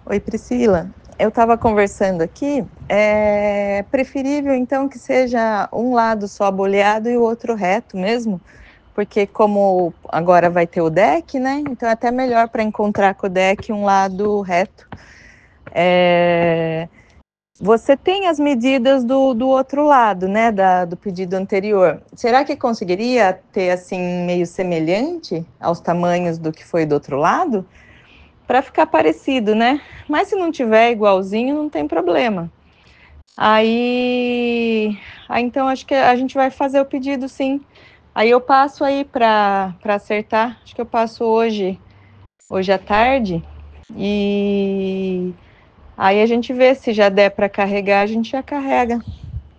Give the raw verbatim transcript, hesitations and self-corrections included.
Oi, Priscila. Eu estava conversando aqui, é preferível então que seja um lado só boleado e o outro reto mesmo, porque como agora vai ter o deck, né? Então é até melhor para encontrar com o deck um lado reto. É, Você tem as medidas do, do outro lado, né? Da, do pedido anterior. Será que conseguiria ter assim meio semelhante aos tamanhos do que foi do outro lado? Para ficar parecido, né? Mas se não tiver igualzinho, não tem problema. Aí, aí então acho que a gente vai fazer o pedido, sim. Aí eu passo aí para para acertar. Acho que eu passo hoje, hoje à tarde. E aí a gente vê se já der para carregar, a gente já carrega.